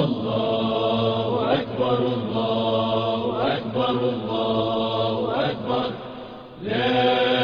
الله أكبر الله أكبر الله أكبر لا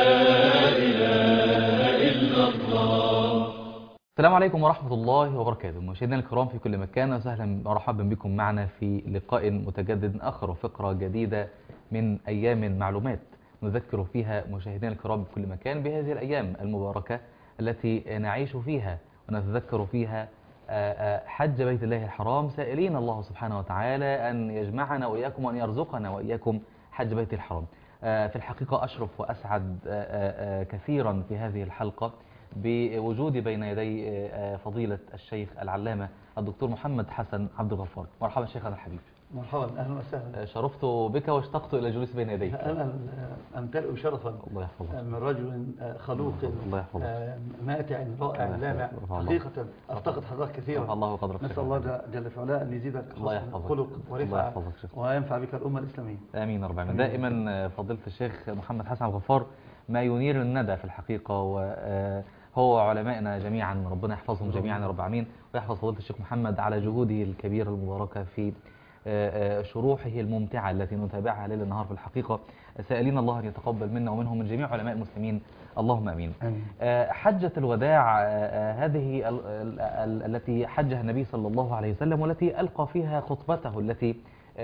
إله إلا الله. السلام عليكم ورحمة الله وبركاته. مشاهدينا الكرام في كل مكان، وسهلا ومرحبا بكم معنا في لقاء متجدد آخر وفقرة جديدة من أيام المعلومات، نذكر فيها مشاهدينا الكرام بكل مكان بهذه الأيام المباركة التي نعيش فيها ونتذكر فيها حج بيت الله الحرام، سائلين الله سبحانه وتعالى أن يجمعنا وإياكم وأن يرزقنا وإياكم حج بيت الحرام. في الحقيقة أشرف وأسعد كثيرا في هذه الحلقة بوجودي بين يدي فضيلة الشيخ العلامة الدكتور محمد حسن عبد الغفار. مرحبا شيخنا الحبيب. مرحبا، اهلا وسهلا. شرفت بك واشتقت الى الجلوس بين يديك. انا امتلئ شرفا الله يحفظك من رجل خلوق ماتع رائع لامع، حقيقه افتقد حضرتك كثيرا. الله قدرك. نسال الله جل في علاه ان يزيدك حسن خلق ورفعه وينفع بك الامه الاسلاميه. امين رب العالمين. دائما فضيلة الشيخ محمد حسن عبد الغفار ما ينير الندى في الحقيقه، وهو علمائنا جميعا، ربنا يحفظهم جميعا يا رب العالمين، ويحفظ فضيلة الشيخ محمد على جهوده الكبيره المباركه في شروحه الممتعة التي نتابعها ليل نهار في الحقيقة، سائلين الله أن يتقبل منا ومنهم من جميع علماء المسلمين، اللهم أمين. حجة الوداع هذه التي حجها النبي صلى الله عليه وسلم، والتي ألقى فيها خطبته التي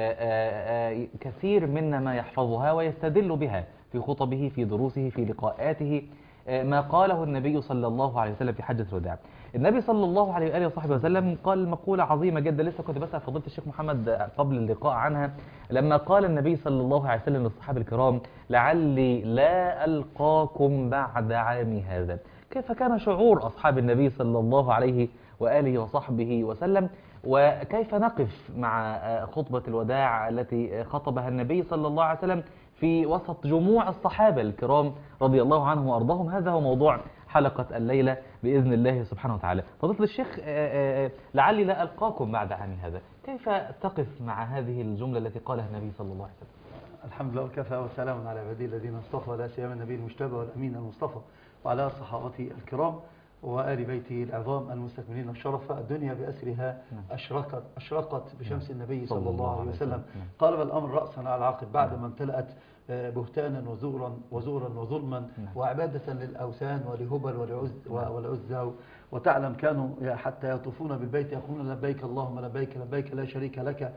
كثير منا ما يحفظها ويستدل بها في خطبه، في دروسه، في لقاءاته، ما قاله النبي صلى الله عليه وسلم في حجة الوداع. النبي صلى الله عليه وآله وصحبه وسلم قال مقولة عظيمة جدا، لسه كنت بسأل فضيلة الشيخ محمد قبل اللقاء عنها، لما قال النبي صلى الله عليه وسلم للصحابة الكرام: لعلي لا ألقاكم بعد عامي هذا. كيف كان شعور أصحاب النبي صلى الله عليه وآله وصحبه وسلم، وكيف نقف مع خطبة الوداع التي خطبها النبي صلى الله عليه وسلم في وسط جموع الصحابة الكرام رضي الله عنهم وأرضاهم؟ هذا هو موضوع حلقة الليلة بإذن الله سبحانه وتعالى. فضيلة الشيخ، لعلي لا ألقاكم بعد عام هذا، كيف تقف مع هذه الجملة التي قالها النبي صلى الله عليه وسلم؟ الحمد لله وكفى وسلام على عباده الذين اصطفى، لا سيما النبي المجتبى والأمين المصطفى، وعلى صحابته الكرام وآل بيته العظام المستكملين الشرف. الدنيا بأسرها أشرقت بشمس النبي صلى الله عليه وسلم. قلب الأمر رأسا على عقب بعد ما امتلأت بهتانا وزورا وظلما وعبادة للأوثان ولهبل والعزى. وتعلم كانوا حتى يطوفون بالبيت يقولون: لبيك اللهم لبيك، لبيك لا شريك لك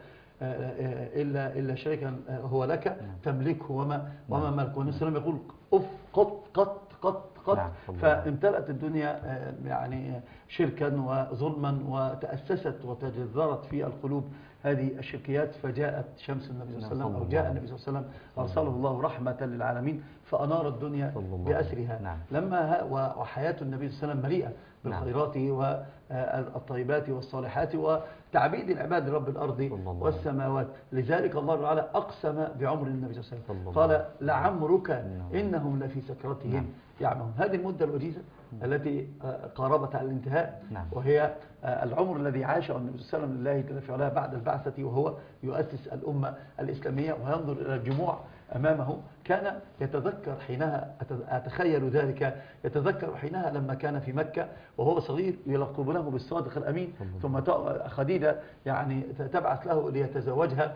إلا شريكا هو لك تملكه وما ملكه. والنبي صلى الله عليه وسلم يقول: أف قط. فامتلأت الدنيا يعني شركا وظلما، وتأسست وتجذرت في القلوب هذه الشركيات، فجاءت شمس النبي صلى الله عليه وسلم، أو جاء النبي صلى الله عليه وسلم، أرسله الله رحمة للعالمين فأنار الدنيا بأسرها. لما وحياة النبي صلى الله عليه وسلم مليئة بالخيرات والطيبات والصالحات وتعبيد العباد رب الأرض والسماوات. لذلك الله تعالى أقسم بعمر النبي صلى الله عليه وسلم، قال: لعمرك إنهم لفي سكرتهم يعمهون. هذه المدة الوجيزة التي قاربت على الانتهاء، وهي العمر الذي عاشه النبي صلى الله عليه وسلم لله جل في علاه بعد البعثة، وهو يؤسس الأمة الإسلامية وينظر إلى الجموع أمامه. كان يتذكر حينها، أتخيل ذلك، يتذكر حينها لما كان في مكة وهو صغير يلقبونه بالصادق الأمين، ثم خديجة يعني تبعث له ليتزوجها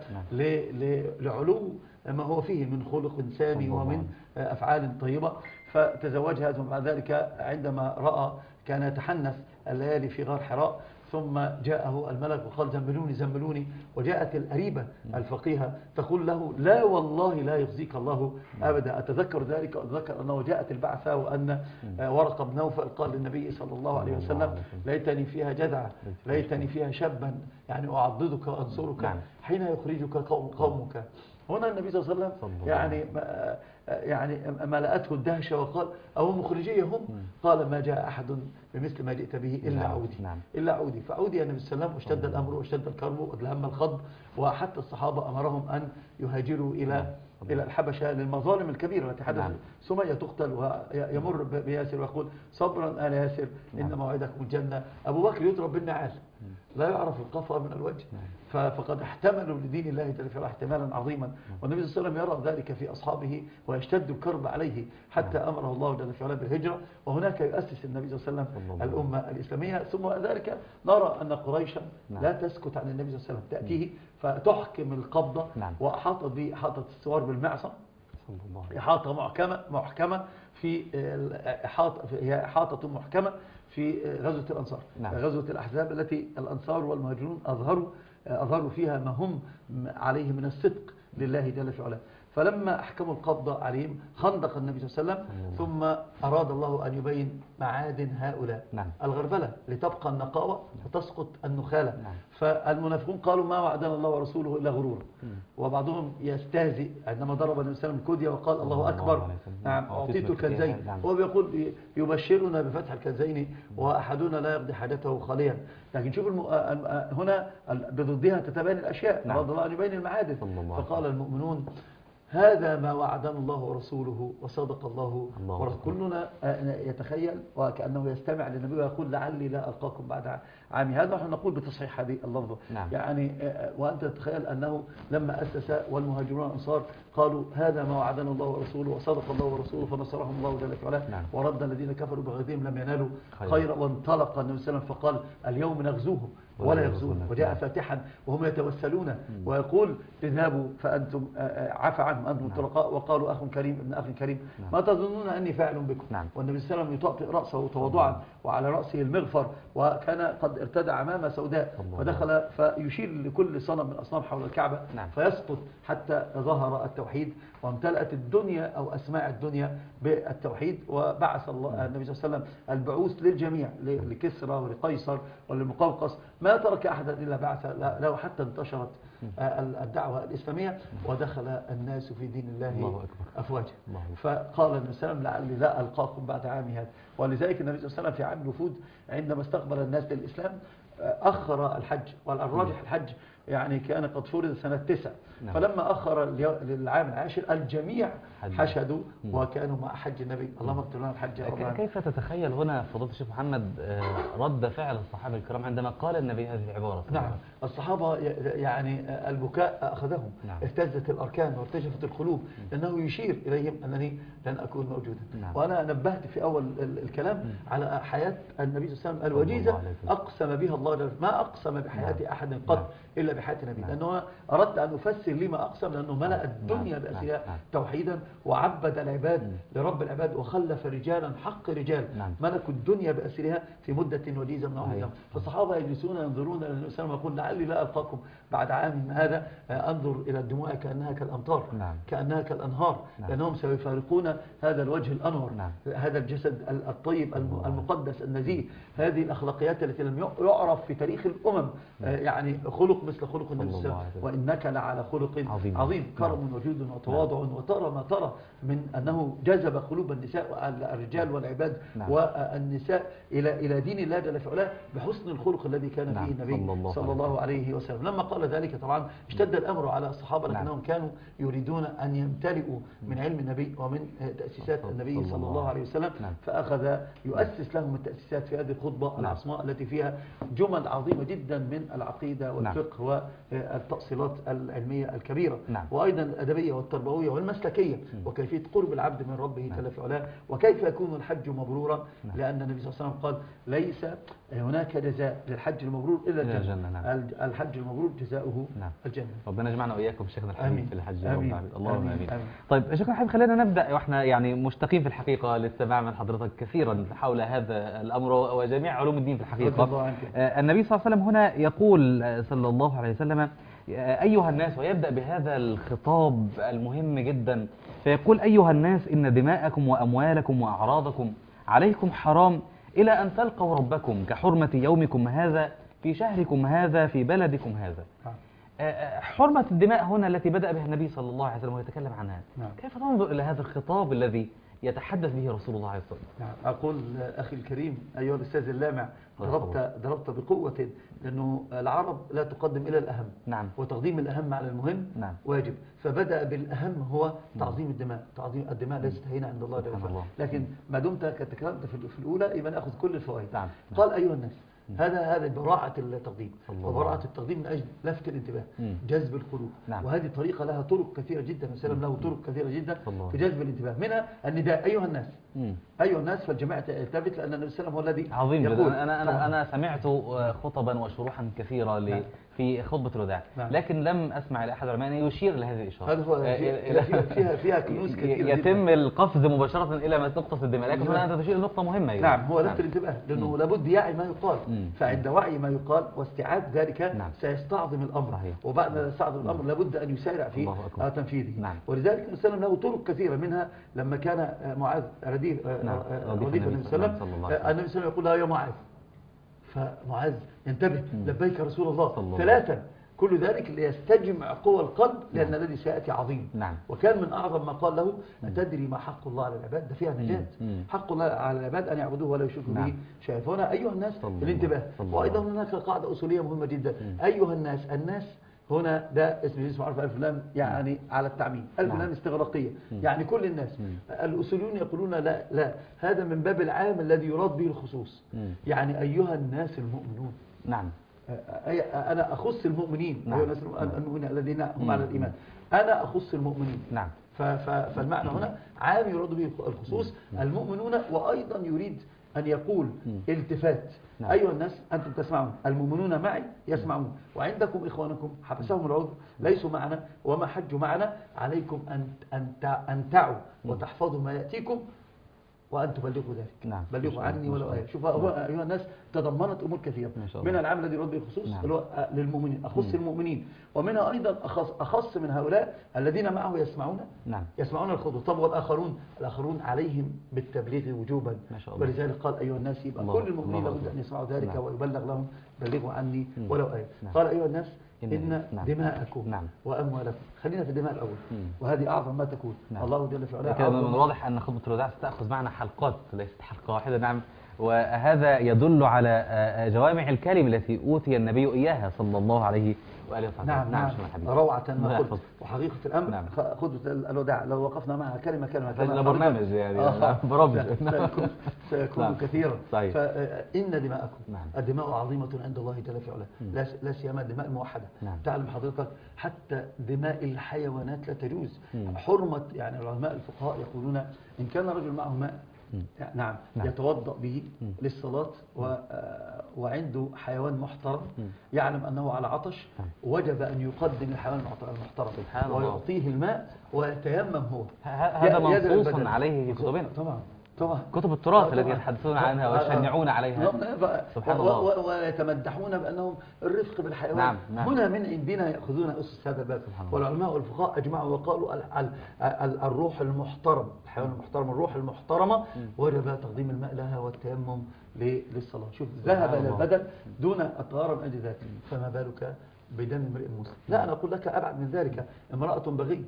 لعلو ما هو فيه من خلق سامي ومن أفعال طيبة، فتزوجها. ثم بعد ذلك عندما رأى كان يتحنث الليالي في غار حراء، ثم جاءه الملك وقال: زملوني. وجاءت الأريبة الفقيهة تقول له: لا والله لا يخزيك الله أبدا. أتذكر ذلك، وأتذكر أنه جاءت البعثة وأن ورقة بن نوفل قال للنبي صلى الله عليه وسلم: ليتني فيها جدعا، ليتني فيها شابا، يعني أعضدك وأنصرك حين يخرجك قومك. هنا النبي صلى الله عليه وسلم يعني ملأته الدهشة وقال: أو مخرجي هم؟ قال: ما جاء أحد بمثل ما جئت به إلا عودي. فعودي النبي صلى الله عليه وسلم، واشتد الأمر واشتد الكرب وأدلهم الخض، وحتى الصحابة أمرهم أن يهاجروا إلى الحبشة للمظالم الكبيرة التي حدثت. سمية تقتل ويمر بياسر ويقول: صبرا آل ياسر إن موعدكم الجنة. أبو بكر يضرب بالنعال لا يعرف القفا من الوجه. فقد احتملوا لدين الله جل وعلا احتمالا عظيما، والنبي صلى الله عليه وسلم يرى ذلك في أصحابه ويشتد الكرب عليه حتى أمره الله جل وعلا بالهجرة، وهناك يؤسس النبي صلى الله عليه وسلم الأمة الإسلامية. ثم ذلك نرى أن قريشا لا تسكت عن النبي صلى الله عليه وسلم، تأتيه فتحكم القبضة وأحاطت به إحاطة السوار بالمعصم، إحاطة محكمة في هي إحاطة محكمة في غزوة الأنصار، غزوة الأحزاب التي الأنصار والمهاجرون أظهروا فيها ما هم عليه من الصدق لله جل وعلا. فلما أحكموا القبضة عليهم خندق النبي صلى الله عليه وسلم، ثم أراد الله أن يبين معادن هؤلاء الغربلة لتبقى النقاوة وتسقط النخالة. فالمنافقون قالوا ما وعدنا الله ورسوله إلا غرورا، وبعضهم يستهزئ عندما ضرب النبي صلى الله عليه وسلم الكدية وقال الله أكبر نعم أعطيت الكنزين، هو بيقول يبشرنا بفتح الكنزين وأحدنا لا يقضي حاجته خاليا. لكن شوف هنا بضدها تتبين الأشياء، أراد الله أن يبين المعادن. فقال المؤمنون هذا ما وعدنا الله ورسوله وصدق الله ورسوله. كلنا يتخيل وكأنه يستمع للنبي ويقول لعلي لا ألقاكم بعد عامي. هذا نحن نقول بتصحيح هذه اللفظة يعني وأنت تتخيل أنه لما أسس والمهاجرون الأنصار قالوا هذا ما وعدنا الله ورسوله وصدق الله ورسوله فنصرهم الله جل وعلا ورد الذين كفروا بغيظهم لم ينالوا خيرا. وانطلق النبي صلى الله عليه وسلم فقال اليوم نغزوهم ولا يغزون، وجاء فاتحا وهم يتوسلون ويقول اذهبوا فأنتم عفى عنهم أنتم طلقاء وقالوا أخ كريم ابن أخ كريم ما تظنون أني فاعل بكم. والنبي صلى الله عليه وسلم يطأطئ رأسه تواضعا وعلى رأسه المغفر، وكان قد ارتدى عمامة سوداء فدخل فيشير لكل صنم من الأصنام حول الكعبة فيسقط حتى ظهر التوحيد وامتلأت الدنيا أو أسماع الدنيا بالتوحيد. وبعث الله النبي صلى الله عليه وسلم البعوث للجميع لكسرى ولقيصر وللمقوقس، ما ترك أحدا إلا بعث له حتى انتشرت الدعوة الإسلامية ودخل الناس في دين الله أفواجا. فقال النبي صلى الله عليه وسلم لعلي لا ألقاكم بعد عامي هذا. ولذلك النبي صلى الله عليه وسلم في عام الوفود عندما استقبل الناس للإسلام أخر الحج، والراجح الحج يعني كان قد فرض سنة 9 فلما أخر للعام العاشر الجميع حشدوا وكانوا مع حج النبي. اللهم اغفر لنا الحج. كيف تتخيل هنا فضيلة الشيخ محمد رد فعل الصحابة الكرام عندما قال النبي هذه العبارة؟ نعم الصحابة يعني البكاء أخذهم، اهتزت الأركان وارتجفت القلوب لأنه يشير إليهم أنني لن أكون موجودا. وأنا نبهت في أول الكلام على حياة النبي صلى الله عليه وسلم الوجيزة أقسم بها الله، ما أقسم بحياة أحد قط إلا بحياة النبي، لأنه أردت أن أفسر لما أقسم لأنه ملأ الدنيا بأسرها توحيدا وعبد العباد لرب العباد وخلف رجالا حق رجال ملكوا الدنيا بأسرها في مدة وجيزة من عمرهم. فالصحابة يجلسون ينظرون إلى النبي صلى الله عليه وسلم ويقول لعلي لا ألقاكم بعد عام هذا أنظر إلى الدموع كأنها كالأمطار كأنها كالأنهار، لأنهم سيفارقون هذا الوجه الأنور هذا الجسد الطيب المقدس النزيه، هذه الأخلاقيات التي لم يعرف في تاريخ الأمم يعني خلق مثل خلق النبي صلى الله عليه وسلم، وإنك لعلى خلق عظيم. كرم وجود وتواضع وترى ما ترى من أنه جذب قلوب النساء الرجال والعباد والنساء إلى دين الله جل وعلا بحسن الخلق الذي كان فيه النبي صلى الله عليه وسلم. لما قال ذلك طبعا اشتد الأمر على الصحابة لكنهم كانوا يريدون أن يمتلئوا من علم النبي ومن تأسيسات النبي صلى الله عليه وسلم، فأخذ يؤسس لهم التأسيسات في هذه الخطبة العصماء التي فيها جمل عظيمة جدا من العقيدة والفقه والتأصيلات العلمية الكبيرة وأيضا الأدبية والتربوية والمسلكية وكيفية قرب العبد من ربه جل وعلا وكيف يكون الحج مبرورا، لأن النبي صلى الله عليه وسلم قال ليس هناك جزاء للحج المبرور إلا الجنة. الحج المبرور جزاؤه الجنة. ربنا يجمعنا وإياكم شيخنا الحبيب في الحج. اللهم آمين. طيب شيخنا الحبيب خلينا نبدأ وإحنا يعني مشتاقين في الحقيقة للسماع من حضرتك كثيرا حول هذا الأمر وجميع علوم الدين في الحقيقة. النبي صلى الله عليه وسلم هنا يقول صلى الله عليه وسلم أيها الناس، ويبدأ بهذا الخطاب المهم جدا فيقول أيها الناس إن دماءكم وأموالكم وأعراضكم عليكم حرام إلى أن تلقوا ربكم كحرمة يومكم هذا في شهركم هذا في بلدكم هذا. حرمة الدماء هنا التي بدأ بها النبي صلى الله عليه وسلم ويتكلم عنها، كيف تنظر إلى هذا الخطاب الذي يتحدث به رسول الله عليه الصلاة والسلام؟ أقول أخي الكريم أيها الأستاذ اللامع ضربت بقوة، لأنه العرب لا تقدم إلى الأهم وتقديم الأهم على المهم واجب، فبدأ بالأهم هو تعظيم الدماء. تعظيم الدماء ليست هينة عند الله جل وعلا، لكن ما دمت تكلمت في الأولى يبقى نأخذ كل الفوائد. قال أيها الناس، هذا براعة التقديم، الله. وبراعة التقديم من أجل لفت الانتباه، جذب القلوب. نعم. وهذه طريقة لها طرق كثيرة جدا، وسلم له طرق كثيرة جدا الله. في جذب الانتباه، منها النداء أيها الناس. أيها الناس، فالجماعة تلتفت، لأن النبي صلى الله عليه وسلم هو الذي عظيم يقول. جدا. أنا سمعت خطبا وشروحا كثيرة نعم. في خطبة الوداع، نعم. لكن لم أسمع إلى أحد العلماء يشير لهذه الإشارة. هذا هو فيها كنوز كثيرة يتم جدا. القفز مباشرة إلى نقطة الدماء، لكن هنا أنت تشير لنقطة مهمة يعني. نعم، هو لفت الانتباه، لأنه لابد يعي ما يقال، فعند وعي ما يقال واستيعاب ذلك نعم. سيستعظم الأمر. صحيح. وبعد ما يستعظم الأمر لابد أن يسارع في تنفيذه. نعم. ولذلك النبي صلى الله عليه وسلم له طرق كثيرة، منها لما كان معاذ رديف النبي صلى الله عليه وسلم، النبي صلى الله عليه وسلم يقول له يا معاذ، فمعاذ ينتبه لبيك رسول الله ثلاثا، كل ذلك ليستجمع قوى القلب، لأن الذي سيأتي عظيم. نعم. وكان من أعظم ما قال له أتدري ما حق الله على العباد؟ ده فيها نجاة. حق الله على العباد أن يعبدوه ولا يشركوا به شيئا. فهنا أيها الناس الانتباه. وأيضا هناك قاعدة أصولية مهمة جدا، أيها الناس هنا ده اسم معروف ألف لام، يعني على التعميم، ألف لام استغراقية، يعني كل الناس. الأصوليون يقولون لا، هذا من باب العام الذي يراد به الخصوص، يعني أيها الناس المؤمنون. نعم. أنا أخص المؤمنين. أيها الناس المؤمنين الذين هم على الإيمان، أنا أخص المؤمنين. نعم. فالمعنى هنا عام يراد به الخصوص، المؤمنون. وأيضا يريد أن يقول التفات، أيها الناس أنتم تسمعون، المؤمنون معي يسمعون، وعندكم إخوانكم حبسهم العذر ليسوا معنا وما حجوا معنا، عليكم أن تعوا وتحفظوا ما يأتيكم وأن تبلغوا ذلك. نعم. بلغوا عني ولو آية. شوف هو أيها الناس تضمنت أمور كثيرة، منها العام الذي يراد به الخصوص اللي هو للمؤمنين، أخص المؤمنين، ومنها أيضا أخص من هؤلاء الذين معه يسمعون. نعم. يسمعون الخطبة. طب والآخرون عليهم بالتبليغ وجوبا. ما شاء الله. ولذلك قال أيها الناس، يبقى كل المؤمنين لابد أن يسمعوا ذلك ويبلغ لهم بلغوا عني ولو آية. قال أيها الناس إن دماءكم وأموالكم، خلينا في الدماء الأول، وهذه أعظم ما تكون. الله جل في علاه كده من الواضح أن خطبة الوداع ستأخذ معنا حلقات ليست حلقة واحدة. نعم. وهذا يدل على جوامع الكلم التي أوتي النبي إياها صلى الله عليه وآله وسلم. نعم. روعة ما قلت. وحقيقة الأمر خطبة الوداع لو وقفنا معها كلمة هذا برنامج يعني برامج سيكون كثيرا. صحيح. فإن دماءكم، الدماء عظيمة عند الله جل في علاه، لا سيما الدماء الموحدة. تعلم حضرتك حتى دماء الحيوانات لا تجوز. حرمة، يعني العلماء الفقهاء يقولون إن كان رجل معه ماء نعم يتوضأ به للصلاة وعنده حيوان محترم يعلم أنه على عطش، وجب أن يقدم الحيوان المحترم ويعطيه الماء ويتيمم هو. هذا منصوص عليه في كتبنا. طبعا كتب التراث التي يتحدثون عنها ويشنعون عليها. سبحان الله. ويتمدحون بأنهم الرفق بالحيوان. هنا من عندنا يأخذون أسس هذا الباب. والعلماء والفقهاء أجمعوا وقالوا الروح المحترم، الحيوان المحترم، الروح المحترمة وجب تقديم الماء لها والتيمم للصلاة. شوف، ذهب إلى البدن دون الطهارة من أجل ذلك، فما بالك بدم امرئ مسلم. لا، أنا أقول لك أبعد من ذلك، امرأة بغي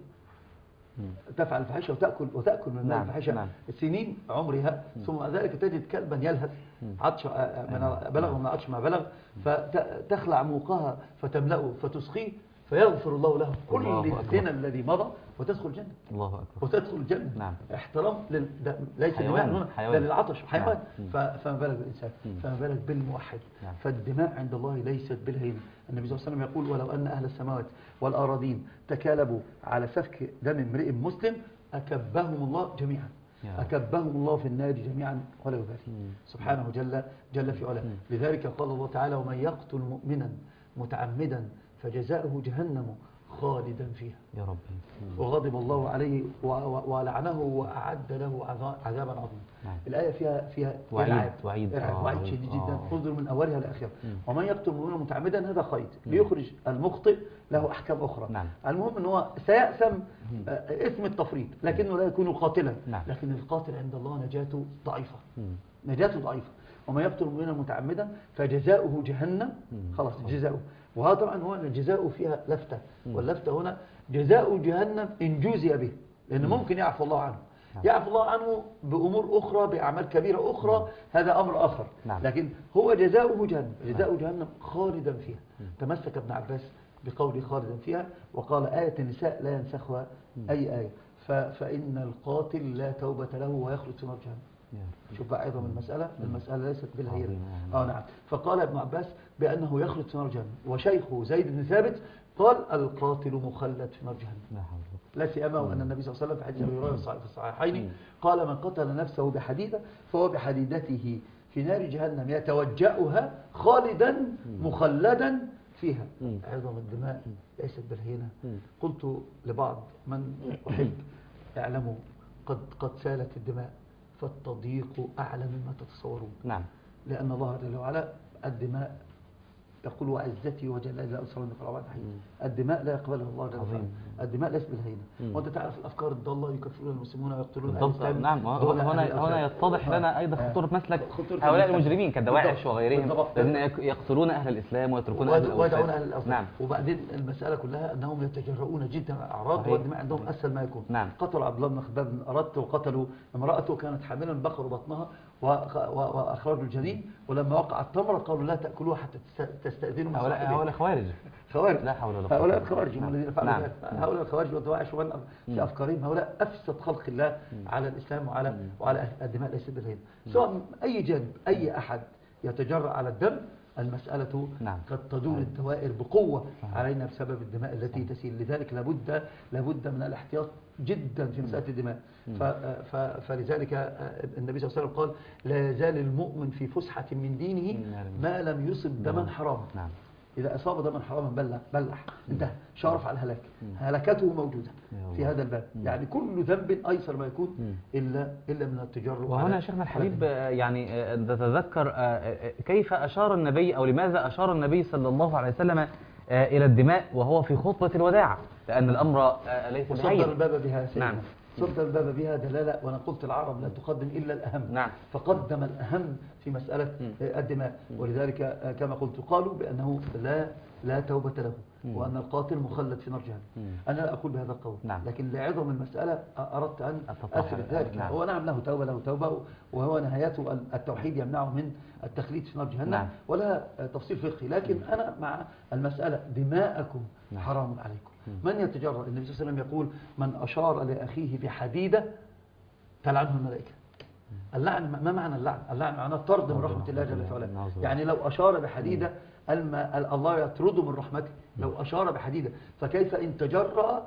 تفعل الفحشة وتأكل من ماء الفحشة سنين عمرها، ثم ذلك تجد كلبا يلهث عطش بلغ من عطش ما بلغ، فتخلع موقها فتملأه فتسقيه فيغفر الله له كل الزنا الذي مضى وتدخل الجنة. الله أكبر. وتدخل الجنة. نعم. احترام ليس للماء، ده للعطش، حيوان. فما بالك بالإنسان، فما بالك بالموحد. فالدماء عند الله ليست بالهين. النبي صلى الله عليه وسلم يقول ولو أن أهل السماوات والأراضين تكالبوا على سفك دم امرئ مسلم أكبهم الله جميعا، أكبهم الله في النار جميعا ولا يبالي سبحانه جل في علاه. لذلك قال الله تعالى ومن يقتل مؤمنا متعمدا فجزاؤه جهنم خالدا فيها يا رب، وغضب الله عليه ولعنه وأعد له عذابا عظيما. الآية فيها وعيد شديد جدا، خذوا من أولها لآخرها. ومن يقتل مؤمنا متعمدا هذا قيد ليخرج المخطئ له أحكام أخرى. المهم أنه هو سيأثم اسم التفريط لكنه لا يكون قاتلا. لكن القاتل عند الله نجاته ضعيفة. وما يقتل مؤمنا متعمدا فجزاؤه جهنم، خلاص جزاؤه. وهذا طبعا هو الجزاء فيها لفتة، واللفتة هنا جزاء جهنم إن جوزي به، لأن ممكن يعفو الله عنه، يعفو الله عنه بأمور أخرى، بأعمال كبيرة أخرى، هذا أمر آخر. لكن هو جزاؤه جهنم، جزاء جهنم خالدا فيها. تمسك ابن عباس بقول خالدا فيها، وقال آية النساء لا ينسخها أي آية، فإن القاتل لا توبة له ويخلد في نار جهنم. شوف بقى عظم المسألة. المسألة ليست بالهينة. نعم. فقال ابن عباس بأنه يخلد في نار جهنم، وشيخه زيد بن ثابت قال القاتل مخلد في نار جهنم. لا سيما وأن النبي صلى الله عليه وسلم في حديث أبي هريرة في الصحيحين قال من قتل نفسه بحديدة فهو بحديدته في نار جهنم يتوجأها خالدا مخلدا فيها. عظم الدماء ليست بالهينة. قلت لبعض من أحب اعلموا قد سالت الدماء فالتضييق أعلى مما تتصورون. نعم. لأن الله جل وعلا الدماء يقول وعزتي وجلالي لا أسرني قرابات حي. الدماء لا يقبلها الله جل وعلا. الدماء ليست بالهينة. وأنت تعرف الأفكار الضالة يكفرون المسلمون ويقتلون الإسلام. نعم. هنا يتضح لنا أيضا خطورة مسلك هؤلاء المجرمين كالدواعش وغيرهم الذين يقتلون أهل الإسلام ويتركون أهل الأوثان. نعم. وبعدين المسألة كلها أنهم يتجرؤون جدا على الأعراض والدماء عندهم أسهل ما يكون. نعم. قتلوا عبد الله بن خباب بن أرد وقتلوا امرأته كانت حاملا بقروا بطنها وأخرجوا الجنين، ولما وقع التمر قالوا لا تأكلوها حتى تستأذنوا من صاحبها. هؤلاء خوارج. لا حول ولا قوة. هؤلاء الخوارج هم الذين فعلوا ذلك. هؤلاء الخوارج والدواعش في أفكارهم هؤلاء أفسد خلق الله على الإسلام وعلى الدماء ليست بالهينة. سواء أي جانب أي أحد يتجرأ على الدم المسألة قد تدور الدوائر بقوة علينا بسبب الدماء التي تسيل. لذلك لابد من الاحتياط جدا في مسألة الدماء. فلذلك النبي صلى الله عليه وسلم قال لا يزال المؤمن في فسحة من دينه ما لم يصب دما حراما. إذا أصاب دما حراما بلح انتهى، شارف على الهلاك. هلكته موجودة في هذا الباب. يعني كل ذنب أيسر ما يكون إلا من التجرؤ. وهنا شيخنا الحبيب يعني نتذكر كيف أشار النبي أو لماذا أشار النبي صلى الله عليه وسلم إلى الدماء وهو في خطبة الوداع، لأن الأمر ليس بهين. صدر الباب بها سيدنا. نعم. صدر الباب بها دلالة. وأنا قلت العرب لا تقدم إلا الأهم. نعم. فقدم الأهم في مسألة الدماء. ولذلك كما قلت قالوا بأنه لا توبة له وأن القاتل مخلد في نار جهنم. أنا لا أقول بهذا القول. نعم. لكن لعظم المسألة أردت أن أثبت ذلك. نعم. هو نعم له توبة وهو نهايته التوحيد يمنعه من التخليد في نار جهنم. نعم. ولا تفصيل فقهي. لكن أنا مع المسألة دماءكم حرام عليكم. من يتجرأ؟ النبي صلى الله عليه وسلم يقول من أشار لأخيه بحديدة تلعنه الملائكة. اللعن ما معنى اللعن؟ اللعن معناه طرد من رحمة الله جل وعلا. يعني لو أشار بحديدة الله يطرده من رحمته. لو أشار بحديدة فكيف إن تجرأ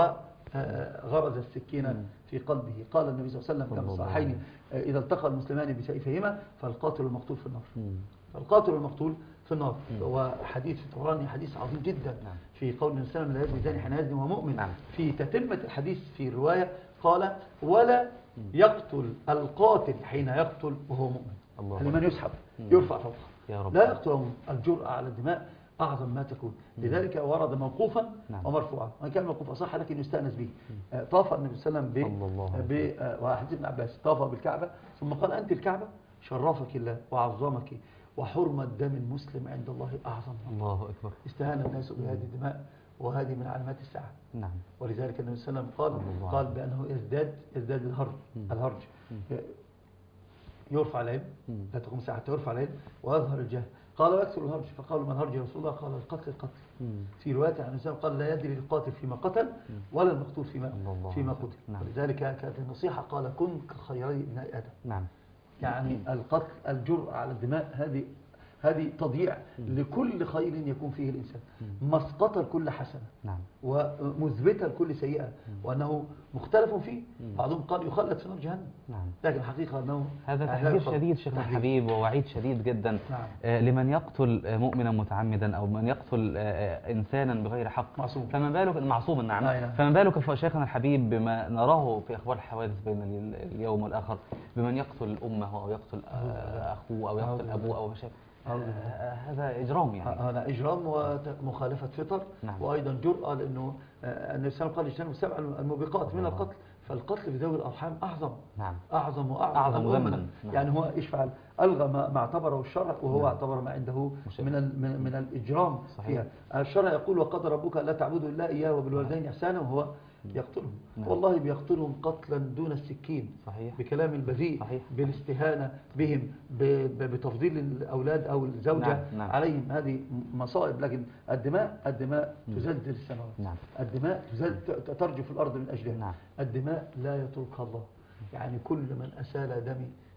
وغرز السكينة في قلبه؟ قال النبي صلى الله عليه وسلم كما في الصحيحين إذا التقى المسلمان بسيفهما فالقاتل المقتول في النار. فالقاتل المقتول في النار. وحديث في الطبراني حديث عظيم جدا في قول النبي صلى الله عليه وسلم لا يزني زاني حين يزني وهو مؤمن. في تتمة الحديث في الرواية قال ولا يقتل القاتل حين يقتل وهو مؤمن. يعني من يسحب يرفع فوقه. لا يقتل. الجرأة على الدماء أعظم ما تكون. لذلك ورد موقوفا ومرفوعا. وإن كان موقوفا صح لكن يستأنس به. طاف النبي صلى الله عليه وسلم وحديث ابن عباس طاف بالكعبة ثم قال أنت الكعبة شرفك الله وعظمك وحرمة دم المسلم عند الله أعظم. الله أكبر. استهان الناس بهذه الدماء وهذه من علامات الساعة. نعم. ولذلك النبي صلى الله عليه وسلم قال بأنه يزداد الهرج يرفع العلم لا تقوم ساعة يرفع العلم ويظهر الجهل. قال ويكثر الهرج فقالوا من هرج يا رسول الله؟ قال القتل. في رواية عن النبي قال لا يدري القاتل فيما قتل ولا المقتول فيما قتل. ولذلك كانت النصيحة قال كن كخيري ابن آدم. نعم. يعني القتل الجرأة على الدماء هذه تضييع لكل خير يكون فيه الإنسان، مسقطة لكل حسنة. نعم. ومثبتة لكل سيئة. وأنه مختلف فيه. بعضهم قال يخلد في نار جهنم. نعم. لكن الحقيقة أنه هذا تحذير شديد شيخنا الحبيب ووعيد شديد جدا. نعم. لمن يقتل مؤمنا متعمدا أو من يقتل إنسانا بغير حق معصوم. فما بالك معصوما. نعم. فما بالك شيخنا الحبيب بما نراه في أخبار الحوادث بين اليوم والآخر بمن يقتل أمه أو يقتل أخوه أو يقتل أبوه أو شيء. هذا إجرام يعني. هذا إجرام ومخالفة فطر. نعم. وأيضا جرأة لأنه النبي صلى الله عليه وسلم قال اجتنبوا السبع الموبقات من القتل. فالقتل في ذوي الأرحام أعظم. نعم. أعظم ذنبا. يعني هو إيش فعل؟ ألغى ما اعتبره الشرع وهو نعم. اعتبر ما عنده من الإجرام. صحيح. فيها الشرع يقول وقضى ربك لا تعبدوا إلا إياه وبالوالدين إحسانا وهو يقتلهم. نعم. والله بيقتلهم قتلا دون السكين. صحيح. بكلام البذيء. صحيح. بالاستهانة بهم بتفضيل الأولاد أو الزوجة. نعم. عليهم. هذه مصائب. لكن الدماء تزلزل السماوات. نعم. الدماء ترجف الأرض من أجلها. نعم. الدماء لا يتركها الله. يعني كل من أسال دمي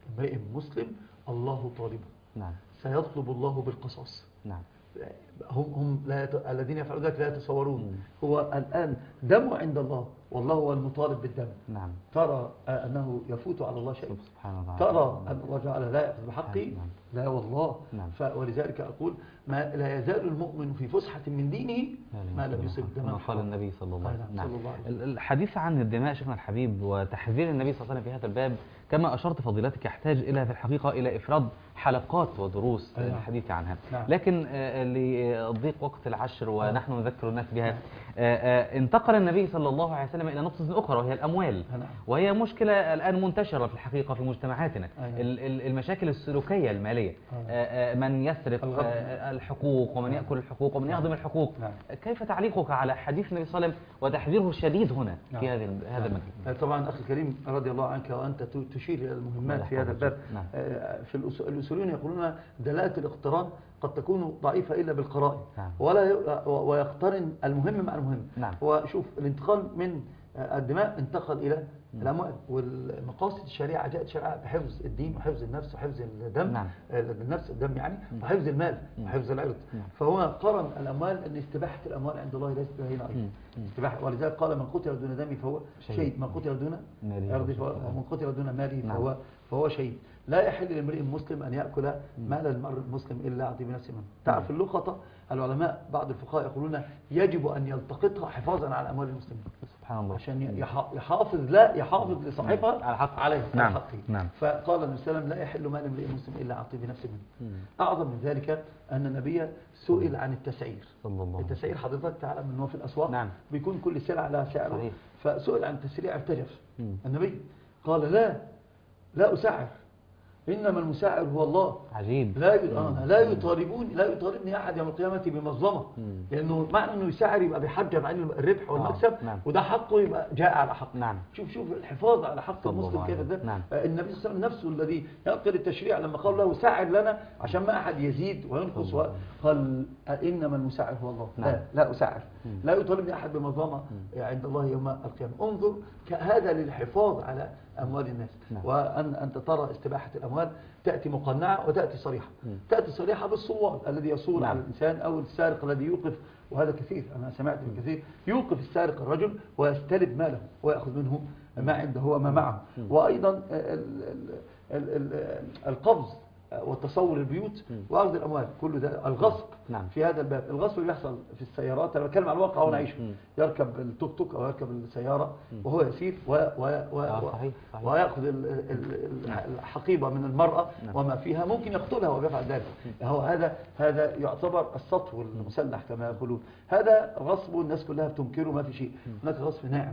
امرئ مسلم الله طالبه. نعم. سيطلب الله بالقصاص. نعم. هم الذين يفعلون ذلك لا يتصورون. هو الآن دمه عند الله، والله هو المطالب بالدم. نعم. ترى أنه يفوت على الله شيء؟ سبحان الله. ترى أن الله تعالى لا يأخذ بحقي؟ نعم. لا والله. نعم. ولذلك أقول ما لا يزال المؤمن في فسحة من دينه ما لم يصب دما. قال النبي صلى الله عليه وسلم. نعم. الحديث عن الدماء شيخنا الحبيب وتحذير النبي صلى الله عليه وسلم في هذا الباب كما أشرت فضيلتك يحتاج إلى في الحقيقة إلى إفراد حلقات ودروس الحديث عنها. نعم. لكن لضيق وقت العشر ونحن نذكر الناس بها، انتقل النبي صلى الله عليه وسلم إلى نقطة أخرى وهي الأموال. وهي مشكلة الآن منتشرة في الحقيقة في مجتمعاتنا. المشاكل السلوكية المالية، من يسرق الحقوق ومن يأكل الحقوق ومن يهضم الحقوق. كيف تعليقك على حديث النبي صلى الله عليه وسلم وتحذيره الشديد هنا في هذا المجال؟ طبعا أخي الكريم رضي الله عنك، وأنت تشير إلى المهمات في هذا الباب. في الأصوليون يقولون دلالة الاقتران قد تكون ضعيفة إلا بالقرائن، ويقترن المهم مع المهم. وشوف الانتقال من الدماء انتقل إلى الأموال، والمقاصد الشريعة جاءت شريعة بحفظ الدين وحفظ النفس وحفظ الدم. النفس الدم يعني، وحفظ المال وحفظ العرض. فهو قرن الأموال أن استباحة الأموال عند الله ليست هنا أيضا استباحة. ولذلك قال من قتل دون دمي فهو شهيد، من قتل دون عرضه ومن قتل دون ماله فهو شهيد. لا يحل لامرئ مسلم أن يأكل مال المرء المسلم إلا يعطي بنفسه منه. تعرف اللقطة العلماء بعض الفقهاء يقولون يجب أن يلتقطها حفاظا على أموال المسلمين. سبحان الله. عشان يحافظ لصاحبها عليه حقه. فقال النبي صلى الله عليه وسلم لا يحل مال امرئ مسلم إلا يعطي بنفسه منه. أعظم من ذلك أن النبي سئل عن التسعير. التسعير حضرتك تعلم أنه في الأسواق بيكون كل سلعة لها سعر، فسئل عن التسعير ارتجف النبي قال لا أسعر، إنما المساعر هو الله. عجيب. لا يطالبني أحد يوم القيامة بمظلمة، لأنه معنى أنه يساعر يبقى بيحجب عن الربح والمكسب. وده حقه يبقى جاء على حق. شوف الحفاظ على حق المسلم كيف ده. النبي صلى الله عليه وسلم نفسه الذي ينقل التشريع لما قال له ساعر لنا عشان ما أحد يزيد وينقص، قال إنما المساعر هو الله. لا أساعر، لا يطالبني أحد بمظلمة عند الله يوم القيامة. انظر هذا للحفاظ على أموال الناس. وأنت ترى استباحة الأموال تأتي مقنعة وتأتي صريحة. تأتي صريحة بالصوال الذي يصول على الإنسان، أو السارق الذي يوقف، وهذا كثير أنا سمعت من كثير، يوقف السارق الرجل ويستلب ماله ويأخذ منه ما عنده وما معه. وأيضا القبض وتصور البيوت وأخذ الأموال، كل ده الغصب. في هذا الباب الغصب اللي يحصل في السيارات، أنا بتكلم على الواقع وأنا عايشه، يركب التوك توك أو يركب السيارة وهو يسير ويأخذ الحقيبة من المرأة وما فيها، ممكن يقتلها ويفعل ذلك. هذا يعتبر السطو المسلح كما يقولون. هذا غصب الناس كلها بتنكره، ما في شيء. هناك غصب ناعم،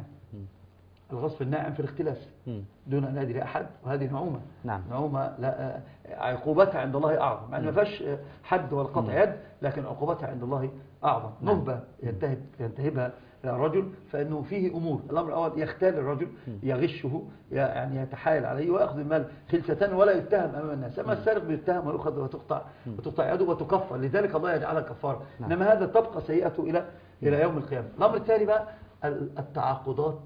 الغصب الناعم في الاختلاس دون أن يدري أحد، وهذه نعومة. نعومة لا عقوبتها عند الله أعظم، يعني ما فيهاش حد ولا قطع يد، لكن عقوبتها عند الله أعظم. نهبة ينتهبها الرجل، فإنه فيه أمور. الأمر الأول يختال الرجل، يغشه، يعني يتحايل عليه ويأخذ المال خلسة ولا يتهم أمام الناس. أما السارق بيتهم ويأخذ وتقطع يده وتكفر، لذلك الله يجعلها كفارة. إنما هذا تبقى سيئته إلى يوم القيامة. الأمر الثاني بقى التعاقدات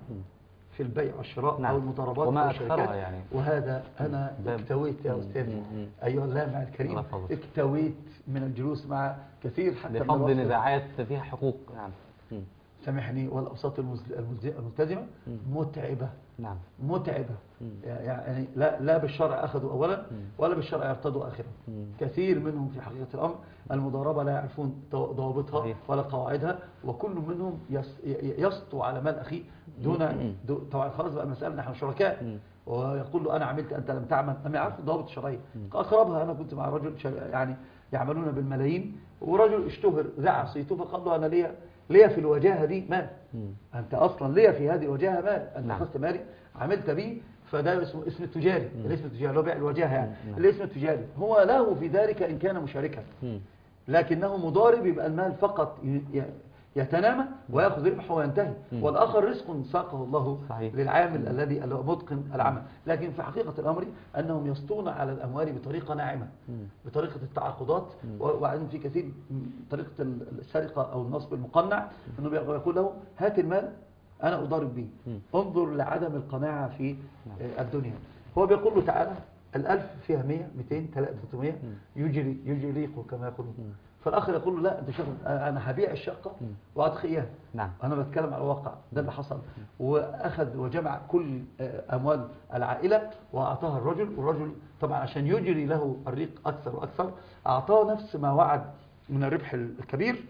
في البيع والشراء أو المضاربات أو الشركات. يعني وهذا أنا اكتويت يا أستاذ أيها اللامع الكريم، اكتويت من الجلوس مع كثير حتى لفض نزاعات فيها حقوق. سامحني، والأوساط الملتزمة متعبة. متعبة. يعني لا بالشرع أخذوا أولا ولا بالشرع يرتضوا آخرا. كثير منهم في حقيقة الأمر المضاربة لا يعرفون ضوابطها ولا قواعدها، وكل منهم يسطو على مال أخيه دون طبعا خلاص بقى المسألة نحن شركاء، ويقول له أنا عملت أنت لم تعمل، أما يعرف الضوابط الشرعية. أقربها أنا كنت مع رجل يعني يعملون بالملايين، ورجل اشتهر ذاع صيته فقال له أنا ليا في الوجاهة دي مال، أنت أصلا ليا في هذه الوجاهة مال، أنت أخذت مالي عملت به، فده اسم التجاري. الاسم التجاري اللي هو بيع الوجاهة، يعني الاسم التجاري هو له في ذلك إن كان مشاركا، لكنه مضارب، يبقى المال فقط يتنامى ويأخذ ربحه وينتهي، والآخر رزق ساقه الله للعامل الذي متقن العمل. لكن في حقيقة الأمر أنهم يسطون على الأموال بطريقة ناعمة، بطريقة التعاقدات، وبعدين في كثير طريقة السرقة أو النصب المقنع، أنه يقول له هات المال أنا أضارب به. انظر لعدم القناعة في الدنيا. هو بيقول له تعالى ال1000 فيها 100 200 300 يجري كما يقولون. فالاخر يقول له لا انت شغل، انا هبيع الشقه واعطيك اياها. نعم. انا بتكلم على الواقع ده اللي حصل. واخذ وجمع كل اموال العائله واعطاها الرجل، والرجل طبعا عشان يجري له الريق اكثر واكثر اعطاه نفس ما وعد من الربح الكبير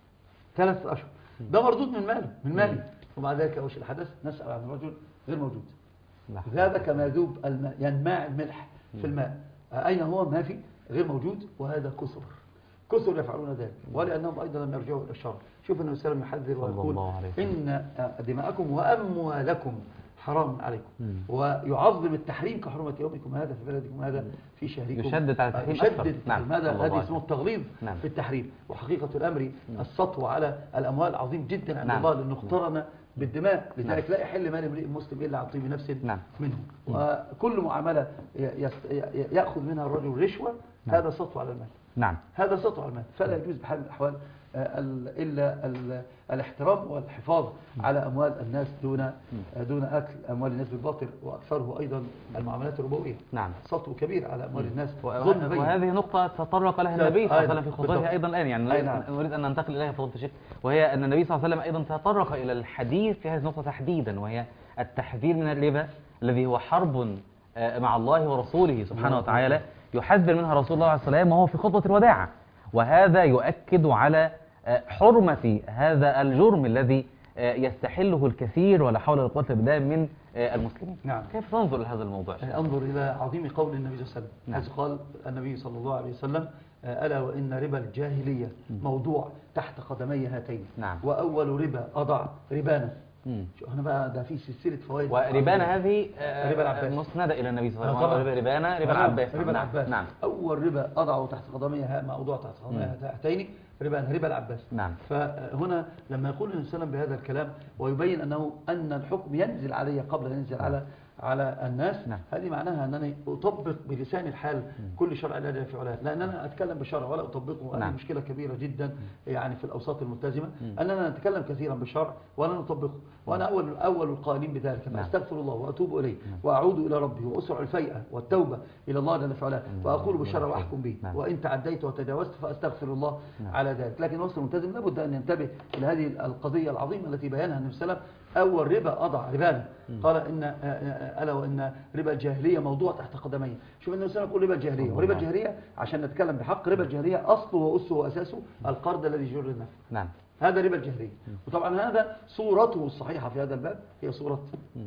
3 اشهر. ده مردود من مالي. ومع ذلك وش الحدث؟ نسال عن الرجل غير موجود. هذا كما يذوب الماء، ينماع الملح في الماء. اين هو؟ ما في، غير موجود. وهذا كثر يفعلون ذلك، ولأنهم أيضا لم يرجعوا إلى الشر. شوف النبي صلى الله عليه وسلم يحذر ويقول إن دماءكم وأموالكم حرام عليكم، ويعظم التحريم كحرمة يومكم هذا في بلدكم هذا في شهركم. يشدد على التحريم يشدد. نعم. هذه اسمه التغليظ في التحريم. وحقيقة الأمر السطو على الأموال عظيم جدا عند الله، لأنه اقترن بالدماء. لذلك لا يحل مال امرئ مسلم إلا عن طيب نفس منه. وكل معاملة يأخذ منها الرجل رشوة هذا سطو على المال. نعم. هذا سطو على المال. فلا يجوز بحال من الأحوال إلا الاحترام والحفاظ على أموال الناس دون أكل أموال الناس بالباطل، وأكثره أيضا المعاملات الربوية. نعم. سطو كبير على أموال الناس. وهذه نقطة تطرق لها النبي صلى الله عليه وسلم في خطبته أيضا الآن، يعني نريد أن ننتقل إليها فضيلة الشيخ، وهي أن النبي صلى الله عليه وسلم أيضا تطرق إلى الحديث في هذه النقطة تحديدا، وهي التحذير من الربا الذي هو حرب مع الله ورسوله سبحانه وتعالى، يحذر منها رسول الله عليه الصلاة والسلام وهو في خطبة الوداع. وهذا يؤكد على حرمة هذا الجرم الذي يستحله الكثير ولا حول ولا قوة إلا بالله من المسلمين. نعم. كيف تنظر لهذا الموضوع؟ انظر إلى عظيم قول النبي صلى الله عليه وسلم. حيث قال النبي صلى الله عليه وسلم ألا وإن ربا الجاهلية موضوع تحت قدمي هاتين. نعم. وأول ربا أضع ربانا. هنا بقى ده في سلسله فوائد. وربانا هذه ربا العباس مسنده الى النبي صلى الله عليه وسلم. ربانا ربا العباس. ربا العباس. نعم. اول ربا اضعه تحت قدمي ما اوضع تحت قدمي هاتين ربا العباس. نعم. فهنا لما يقول النبي صلى الله عليه وسلم بهذا الكلام ويبين ان الحكم ينزل علي قبل ان ينزل على الناس. نعم. هذه معناها أنني أطبق بلسان الحال كل شرع لا يجري في علاه، لأن أنا أتكلم بالشرع ولا أطبقه. هذه مشكلة كبيرة جدا يعني في الأوساط الملتزمة، أننا نتكلم كثيرا بالشرع ولا نطبقه. وأنا أول القائلين بذلك. أستغفر الله وأتوب إليه وأعود إلى ربي وأسرع الفيئة والتوبة إلى الله جل في علاه، وأقول بالشرع وأحكم به، وإن تعديت وتجاوزت فأستغفر الله على ذلك. لكن الوسط الملتزم لابد أن ينتبه إلى هذه القضية العظيمة التي بيانها النبي صلى الله عليه وسلم. أول ربا أضع ربانا، قال ألا وإن ربا الجاهلية موضوع تحت قدمي. شوف النبي صلى الله عليه وسلم يقول ربا الجاهلية، وربا الجاهلية عشان نتكلم بحق، ربا الجاهلية أصله وأسه وأساسه القرض الذي يجر النفع. نعم. هذا ربا الجاهلية. وطبعا هذا صورته الصحيحة في هذا الباب هي صورة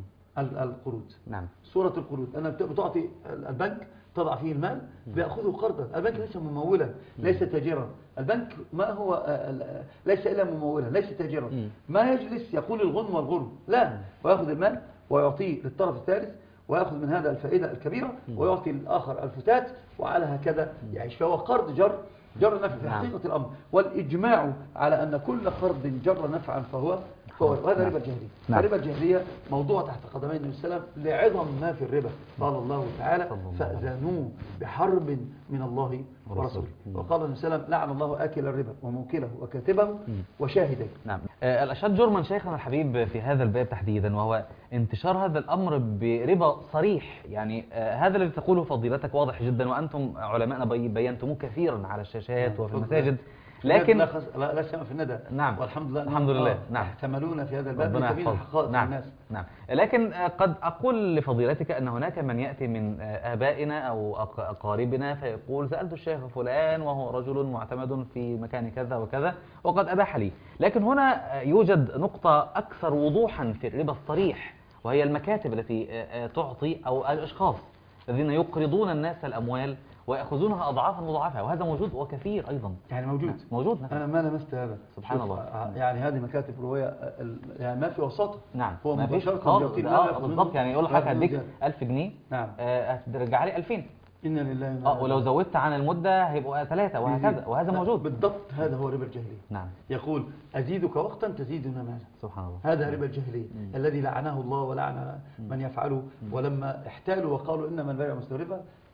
القروض. نعم. صورة القروض أنا بتعطي البنك تضع فيه المال بيأخذه قرضا. البنك ليس ممولا، ليس تاجرا. البنك ما هو ليس إلا ممولا، ليس تاجرا. ما يجلس يقول الغنم والغرم، لا، ويأخذ المال ويعطيه للطرف الثالث، ويأخذ من هذا الفائدة الكبيرة ويعطي للآخر الفتات، وعلى هكذا يعيش. فهو قرض جر نفع في حقيقة الأمر، والإجماع على أن كل قرض جر نفعا فهو وهذا ربا الجاهلية. فربا الجاهلية موضوع تحت قدمي النبي صلى الله عليه وسلم لعظم ما في الربا. قال الله تعالى فأذنوا بحرب من الله ورسوله. وقال النبي صلى الله عليه وسلم لعن الله آكل الربا وموكله وكاتبه وشاهده. نعم. الأشد جرما شيخنا الحبيب في هذا الباب تحديدا، وهو انتشار هذا الأمر بربا صريح. يعني هذا الذي تقوله فضيلتك واضح جدا، وأنتم علماءنا بينتموه كثيرا على الشاشات وفي المساجد، لكن لا سمع في الندى. نعم. والحمد لله. الحمد لله. نعم. احتملونا في هذا الباب لتبين الحقائق للناس. نعم. لكن قد أقول لفضيلتك أن هناك من يأتي من آبائنا أو أقاربنا فيقول سألت الشيخ فلان وهو رجل معتمد في مكان كذا وكذا وقد أباح لي. لكن هنا يوجد نقطة أكثر وضوحا في الربا الصريح، وهي المكاتب التي تعطي أو الأشخاص الذين يقرضون الناس الأموال ويأخذونها أضعافا مضاعفة، وهذا موجود وكثير أيضا. يعني موجود. نعم. أنا ما لمست هذا. سبحان الله. يعني هذه مكاتب رواية يعني ما في وساطة. نعم. هو ما فيش بالضبط. يعني يقول لك هديك 1000 جنيه. نعم. هترجع لي 2000. إن لله. ولو زودت عن المدة هيبقوا 3 وهكذا، وهذا موجود. بالضبط. هذا هو ربا الجاهلية. نعم. يقول أزيدك وقتا تزيدنا مالا. سبحان الله. هذا ربا الجاهلية الذي لعنه الله ولعن من يفعله. ولما احتالوا وقالوا إنما البيع مثل الربا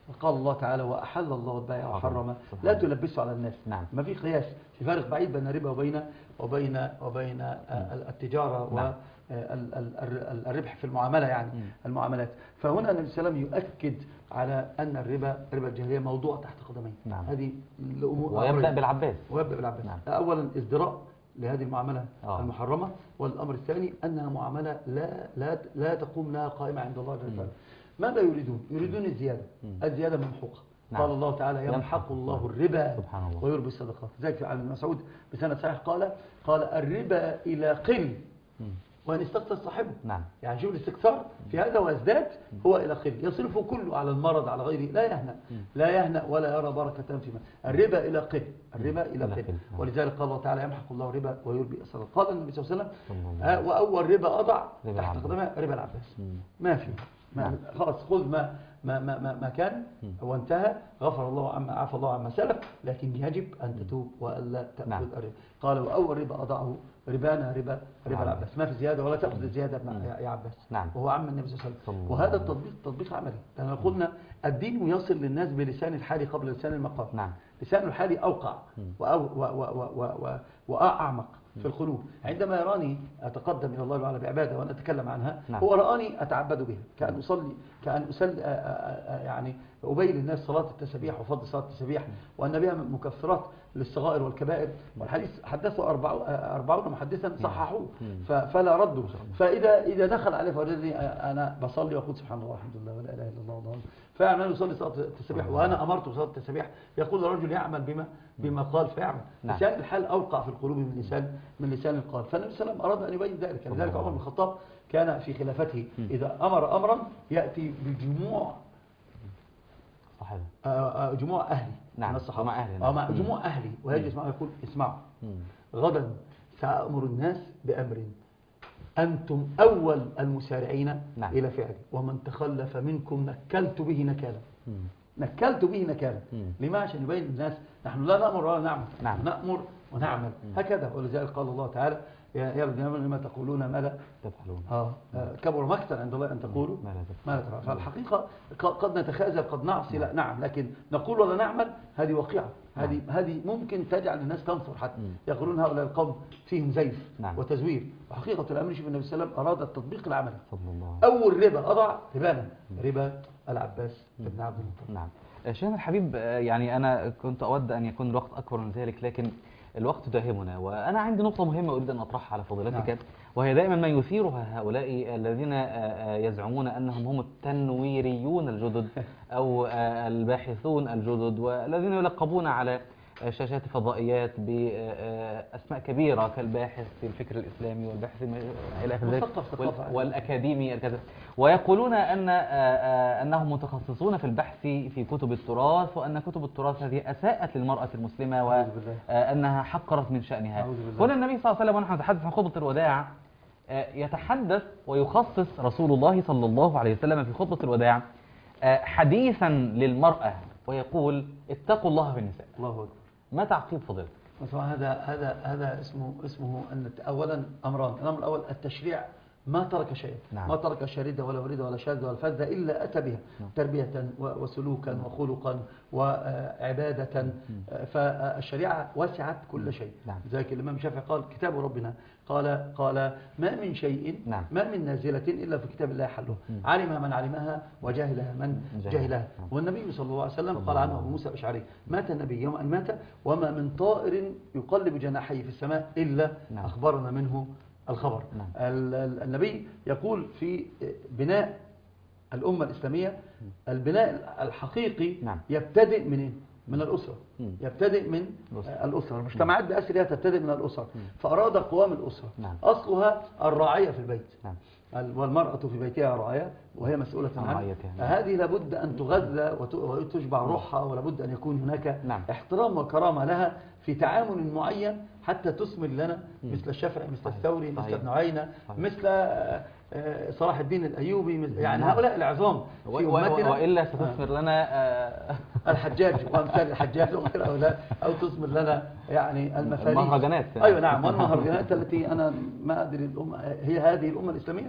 قال الله تعالى وأحل الله البيع وحرم سبحان لا الله. تلبسوا على الناس. نعم. ما في قياس، في فرق بعيد بين الربا وبين التجارة نعم. والربح في المعاملة يعني المعاملات. فهنا النبي صلى الله عليه وسلم يؤكد على أن ربا الجاهلية موضوع تحت قدمين. نعم. هذه الأمور ويبدأ بالعباس. نعم. نعم. أولا ازدراء لهذه المعاملة المحرمة، والأمر الثاني أنها معاملة لا تقوم لها قائمة عند الله جل وعلا. ماذا يريدون؟ يريدون الزيادة ممحوقة. نعم. قال الله تعالى يمحق الله الربا ويربي الصدقات. ذلك عن مسعود بسند صحيح قال الربا إلى قل وإن استكثر صاحبه. نعم. يعني شوف الاستكثار في هذا ويزداد هو إلى قل، يصرف كله على المرض على غيره، لا يهنأ ولا يرى بركة فيما. الربا إلى قل، الربا إلى قل. ولذلك قال الله تعالى يمحق الله الربا ويربي الصدقات. قال النبي صلى الله عليه وسلم وأول ربا أضع تحت قدمها ربا العباس. ما في خلاص خذ ما كان وانتهى، غفر الله عما عفى الله عما سلف، لكن يجب أن تتوب وألا تأخذ الربا. قال وأول ربا أضعه ربانا ربا العباس. ما في زيادة ولا تأخذ الزيادة يا عباس. نعم. وهو عم النبي صلى الله عليه وسلم. وهذا التطبيق تطبيق عملي، لأن قلنا الدين يصل للناس بلسان الحال قبل لسان المقال. نعم. لسان الحال أوقع وأعمق في القلوب. عندما يراني أتقدم إلى الله تعالى بعبادة وأنا أتكلم عنها، نعم. هو رآني أتعبد بها، كأن أصلي يعني أبين للناس صلاة التسبيح وفضل صلاة التسبيح وأن بها مكفرات للصغائر والكبائر. والحديث حدثه 40 محدثا صححوه فلا ردوا. فإذا دخل عليه فوجدني أنا بصلي وأقول سبحان الله والحمد لله ولا إله إلا الله والله، فعلا يصلي صلاة التسبيح وأنا أمرت بصلاة التسبيح، يقول الرجل يعمل بما قال فيعمل. نعم. لسان الحال أوقع في القلوب من لسان القال. فالنبي صلى الله عليه وسلم أراد أن يبين ذلك. لذلك عمر بن الخطاب كان في خلافته إذا أمر أمرا يأتي بجموع جموع أهلي. نعم. من الصحابة. أهلي. جموع أهلي ويجلس معه يقول اسمعوا غدا سأأمر الناس بأمر أنتم أول المسارعين نعم. إلى فعله، ومن تخلف منكم نكلت به نكالا. لما؟ عشان يبين الناس نحن لا نأمر ولا نعمل. نعم. نأمر ونعمل هكذا. ولذلك قال الله تعالى يا الذين آمنوا لما تقولون ما لا تفعلون. كبر مقتا عند الله أن تقولوا ما لا تفعلون. فالحقيقة قد نتخاذل قد نعصي لا نعم، لكن نقول ولا نعمل هذه واقعة. هذه ممكن تجعل الناس تنفر حتى يقولون هؤلاء القوم فيهم زيف وتزوير. وحقيقة الأمر شوف النبي صلى الله عليه وسلم أراد التطبيق العملي. أول ربا أضع ربا العباس بن عبد المطلب. نعم. شيخنا الحبيب، يعني أنا كنت أود أن يكون الوقت أكبر من ذلك، لكن الوقت داهمنا، وأنا عندي نقطة مهمة أريد أن أطرحها على فضيلتك. نعم. وهي دائما ما يثيرها هؤلاء الذين يزعمون أنهم هم التنويريون الجدد أو الباحثون الجدد، والذين يلقبون على شاشات فضائيات بأسماء كبيرة كالباحث في الفكر الإسلامي والباحث إلى آخر ذلك والأكاديمي الكذا، ويقولون أنهم متخصصون في البحث في كتب التراث، وأن كتب التراث هذه أساءت للمرأة المسلمة وأنها حقرت من شأنها. هنا النبي صلى الله عليه وسلم ونحن نتحدث عن خطبة الوداع يتحدث ويخصص رسول الله صلى الله عليه وسلم في خطبة الوداع حديثا للمرأة ويقول اتقوا الله في النساء. الله أكبر. ما تعقيب فضيلة؟ هذا اسمه أن أولا أمران. الأمر الأول التشريع ما ترك شيء. نعم. ما ترك شريدة ولا وريدة ولا شاذة ولا فذة إلا أتى بها. نعم. تربية وسلوكا وخلقا وعبادة. فالشريعة وسعت كل شيء. نعم. ذلك الإمام الشافعي قال كتاب ربنا قال ما من شيء. نعم. ما من نازلة إلا في كتاب الله حله. علم من علمها وجاهلها من جاهلها. نعم. والنبي صلى الله عليه وسلم قال عنه أبو موسى الأشعري مات النبي يوم أن مات وما من طائر يقلب جناحيه في السماء إلا نعم. أخبرنا منه الخبر. نعم. النبي يقول في بناء الأمة الإسلامية البناء الحقيقي. نعم. يبتدئ من الأسرة. يبتدئ من الأسرة. المجتمعات بأسرها تبتدئ من الأسرة. فأراد قوام الأسرة. نعم. أصلها الراعية في البيت. نعم. والمرأة في بيتها راعية وهي مسؤولة عنها. هذه لابد أن تغذى وتشبع روحها، ولابد أن يكون هناك نعم. احترام وكرامة لها في تعامل معين حتى تثمر لنا مثل الشافعي مثل الثوري مثل ابن عيينة مثل صلاح الدين الأيوبي يعني هؤلاء العظام في أمتنا. وإلا ستثمر لنا الحجاج وأمثال الحجاج وغير هؤلاء، أو تثمر لنا يعني المفاريس. المهرجانات. أيوة نعم. والمهرجانات التي أنا ما أدري هي هذه الأمة الإسلامية.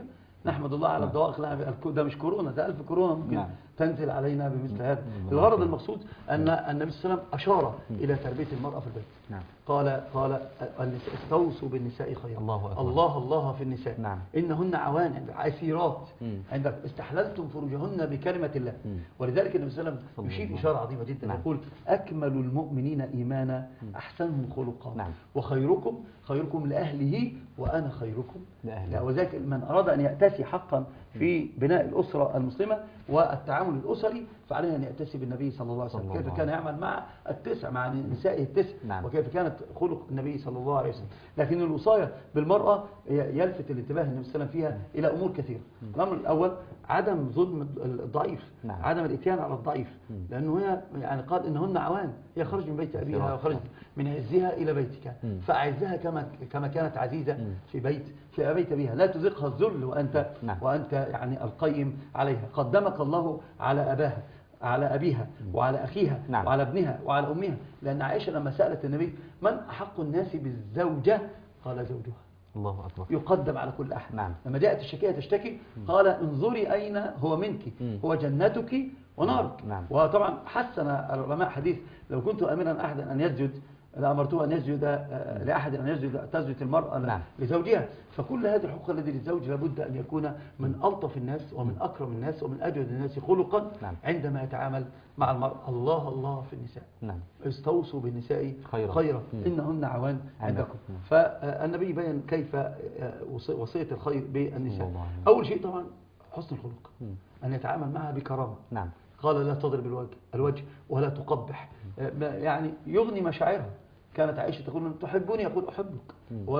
نحمد الله على الدوائق، ده مش كورونا، ده 1000 كورونا ممكن نعم. تنزل علينا بمثل هذا. الغرض المقصود أن النبي صلى الله عليه وسلم أشار إلى تربية المرأة في البيت. نعم. قال استوصوا بالنساء خيرا. الله أكبر. الله في النساء. نعم. إنهن عوان عسيرات عندك استحللتم فروجهن بكلمة الله. ولذلك النبي صلى الله عليه وسلم يشير إشارة عظيمة جدا. نعم. يقول أكمل المؤمنين إيمانا أحسنهم خلقا. نعم. خيركم لأهله وأنا خيركم لأهله. وذلك من أراد أن يأتسي حقا في بناء الأسرة المسلمة والتعامل الأسري فعليه أن يأتسي بالنبي صلى الله عليه وسلم، كيف كان يعمل مع التسع، مع نسائه التسع. نعم. وكيف كانت خلق النبي صلى الله عليه وسلم. لكن الوصاية بالمرأة يلفت الانتباه النبي صلى الله عليه وسلم فيها إلى أمور كثيرة. الأمر الأول عدم ظلم الضعيف. نعم. عدم الاتيان على الضعيف، لأنه هي يعني قال إنهن عوان، هي خرج من بيت أبيها وخرج من عزها إلى بيتك، فأعزها كما كانت عزيزة في بيت أبيها، لا تذقها الذل وأنت يعني القيم عليها. قدمك الله على أبيها وعلى أخيها. نعم. وعلى ابنها وعلى أمها. لأن عائشة لما سألت النبي من أحق الناس بالزوجة قال زوجها. الله أكبر. يقدم على كل أحد. نعم. لما جاءت الشكية تشتكي قال انظري أين هو منك، هو جنتك ونارك. نعم. وطبعا حسن العلماء حديث لو كنت أمرا أحدا أن يسجد لأمرته أن يسجد لأحد أن تسجد المرأة. نعم. لزوجها. فكل هذه الحقوق التي للزوج لابد أن يكون من ألطف الناس ومن أكرم الناس ومن أجود الناس خلقا. نعم. عندما يتعامل مع المرأة. الله في النساء. نعم. استوصوا بالنساء خيرا إنهن عوان عندكم. فالنبي بين كيف وصية الخير بالنساء. أول شيء طبعا حسن الخلق، أن يتعامل معها بكرامة. نعم. قال لا تضرب الوجه ولا تقبح، يعني يغني مشاعرها. كانت عائشة تقول تحبني، يقول أحبك،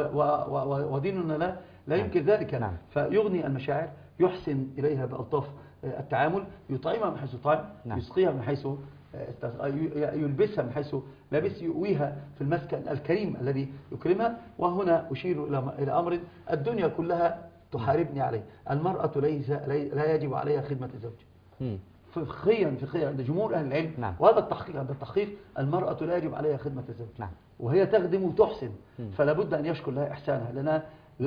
وديننا لا ينكر ذلك. نعم. فيغني المشاعر، يحسن إليها بألطاف التعامل، يطعمها من حيث طعم. نعم. يسقيها من حيث يلبسها من حيث لابس، يؤويها في المسكن الكريم الذي يكرمها. وهنا أشير إلى أمر الدنيا كلها تحاربني عليه. المرأة لا يجب عليها خدمة الزوج. فقهيا عند جمهور أهل العلم. نعم. وهذا التحقيق المرأة لا يجب عليها خدمة الزوج. نعم. وهي تخدم وتحسن، فلا بد أن يشكر لها إحسانها، لأنها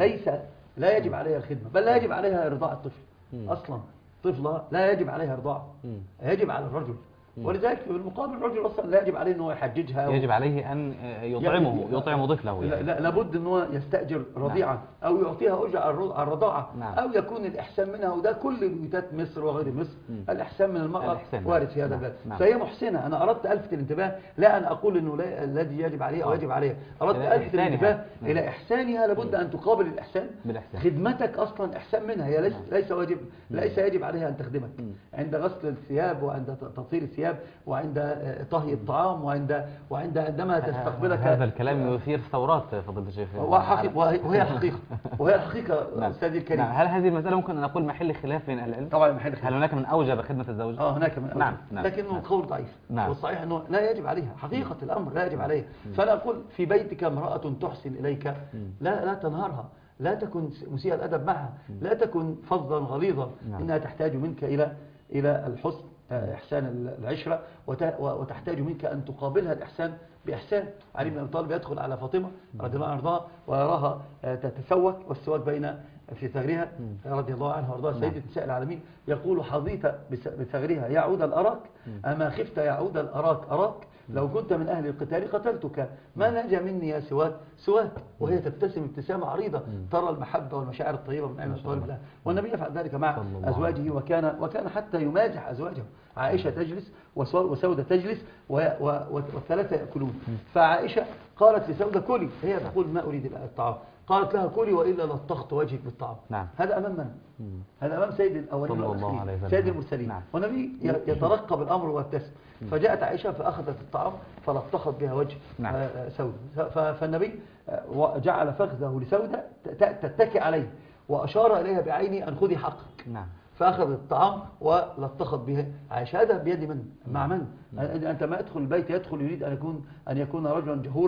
لا يجب عليها الخدمة، بل لا يجب عليها إرضاع الطفل. أصلا طفلة لا يجب عليها إرضاع، يجب على الرجل. ولذلك في المقابل الرجل اصلا لا يجب عليه انه يحججها، يجب عليه ان يطعم طفله. لابد انه يستاجر رضيعا. نعم. او يعطيها اجره على الرضاعه. نعم. او يكون الاحسان منها، وده كل بيوتات مصر وغير مصر. الاحسان من المراه وارد في هذا الباب. نعم. فهي محسنه. انا اردت الفت الانتباه، لا ان اقول انه الذي يجب عليه او يجب عليها، اردت الفت الانتباه الى احسانها. لابد ان تقابل الاحسان بالإحسان. خدمتك اصلا احسان منها، هي ليس يجب عليها ان تخدمك عند غسل الثياب وعند تطهير الثياب وعند طهي الطعام وعندما تستقبلك. هذا الكلام يثير ثورات فضيلة الشيخ. وهي الحقيقة أستاذي الكريم. نعم. هل هذه المسألة ممكن أن نقول محل خلاف بين العلم؟ طبعا محل خلاف. هل هناك من أوجب خدمة الزوج؟ هناك من أوجب. نعم. لكنه قول ضعيف. نعم. والصحيح أنه لا يجب عليها حقيقة الأمر، لا يجب عليها. فأنا أقول في بيتك امرأة تحسن إليك، لا تنهارها، لا تكن مسيء الأدب معها، لا تكن فظا غليظا. إنها تحتاج منك إلى الحسن، إحسان العشرة، وتحتاج منك أن تقابلها الإحسان بإحسان. علي بن أبي طالب يدخل على فاطمة رضي الله عنها ويراها تتسوك، والسواك في ثغرها رضي الله عنها وارضاها، سيدة نساء العالمين، يقول حظيت بثغرها يا عود الأراك، أما خفت يا عود الأراك أراك، لو كنت من أهل القتال قتلتك، ما نجا مني يا سواك. وهي تبتسم ابتسامة عريضة ترى المحبة والمشاعر الطيبة من أمام طالب لها. والنبي يفعل ذلك مع أزواجه، وكان حتى يمازح أزواجه. عائشة تجلس وسودة تجلس والثلاثة يأكلون. فعائشة قالت لسودة كلي، هي تقول ما أريد الطعام، قالت لها كلي وإلا لطخت وجهك بالطعام. نعم. هذا أمام من؟ هذا أمام سيد الأولين والآخرين، سيد المرسلين. نعم. والنبي يترقب الأمر ويبتسم. فجاءت عائشة فأخذت الطعام فلطخت بها وجه. نعم. سودة. فالنبي جعل فخذه لسودة تتكئ عليه، وأشار إليها بعينه أن خذي حقك. نعم. فأخذ الطعام ولطخت به عائشة. هذا بيد من؟ مع من؟ أنت ما يدخل البيت يدخل يريد أن يكون رجلا جهورا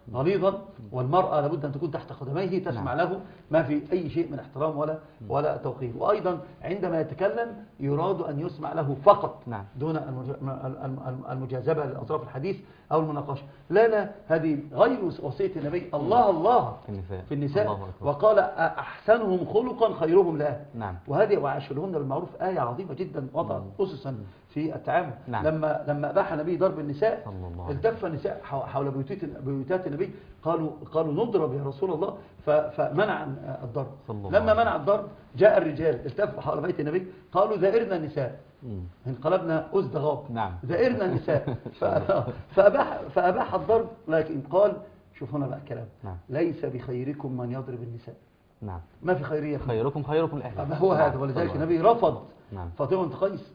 غليظا، والمرأة لابد أن تكون تحت قدميه تسمع له، ما في أي شيء من احترام ولا توقير. وأيضا عندما يتكلم يراد أن يسمع له فقط دون المجاذبة لأطراف الحديث أو المناقشة. لا هذه غير وصية النبي. الله في النساء وقال أحسنهم خلقا خيرهم لها. وهذه وعاشرهن بالمعروف آية عظيمة جدا وضعت أسسا في التعامل. لما أباح النبي ضرب النساء التف النساء حول بيوتات النبي، قالوا نضرب يا رسول الله، فمنع الضرب. لما منع الضرب جاء الرجال التفوا حول بيت النبي قالوا ذائرنا النساء، انقلبنا أزدغاب، ذائرنا النساء. فأباح الضرب، لكن قال شوف هنا بقى الكلام، ليس بخيركم من يضرب النساء. ما في خيرية، خيركم لأهله. هو هذا. ولذلك النبي رفض فاطمة بنت قيس،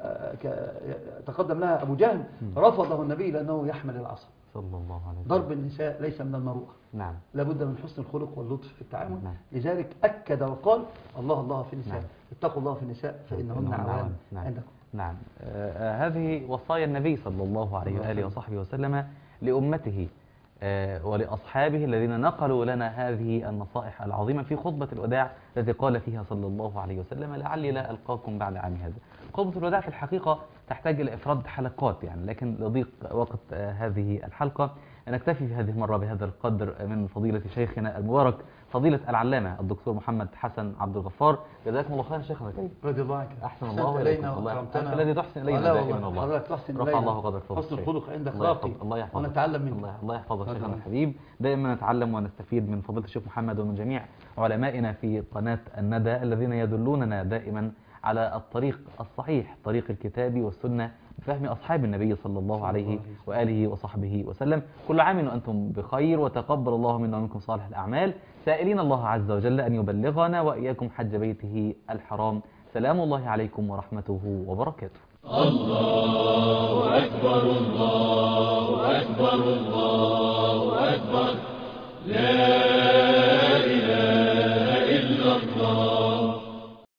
تقدم لها أبو جهل، رفضه النبي لأنه يحمل العصا. صلى الله عليه وسلم. ضرب النساء ليس من المروءة، لابد من حسن الخلق واللطف في التعامل. لذلك أكد وقال الله في النساء، اتقوا الله في النساء فإنهن عوان عندكم. هذه وصايا النبي صلى الله عليه وآله وصحبه وسلم لأمته ولأصحابه الذين نقلوا لنا هذه النصائح العظيمة في خطبة الوداع التي قال فيها صلى الله عليه وسلم لعلي لا ألقاكم بعد عام هذا. خطبة الوداع في الحقيقة تحتاج إلى إفراد حلقات لكن لضيق وقت هذه الحلقة نكتفي في هذه المرة بهذا القدر من فضيلة شيخنا المبارك فضيلة العلامة الدكتور محمد حسن عبد الغفار. جزاكم الله خيرا شيخنا الكريم. رضي الله عنك. أحسن الله إلينا وأكرمتنا. الذي تحسن إلينا دائما والله. حضرتك تحسن رفع الله قدرك. حسن الخلق عندك راقي. الله يحفظك. ونتعلم منك. الله يحفظك شيخنا الحبيب. دائما نتعلم ونستفيد من فضيلة الشيخ محمد ومن جميع علمائنا في قناة الندى الذين يدلوننا دائما على الطريق الصحيح، طريق الكتاب والسنة بفهم أصحاب النبي صلى الله عليه وآله وصحبه وسلم. كل عام وأنتم بخير، وتقبل الله منا ومنكم صالح الأعمال، سائلين الله عز وجل أن يبلغنا وإياكم حج بيته الحرام. سلام الله عليكم ورحمته وبركاته. الله أكبر الله أكبر الله أكبر. لا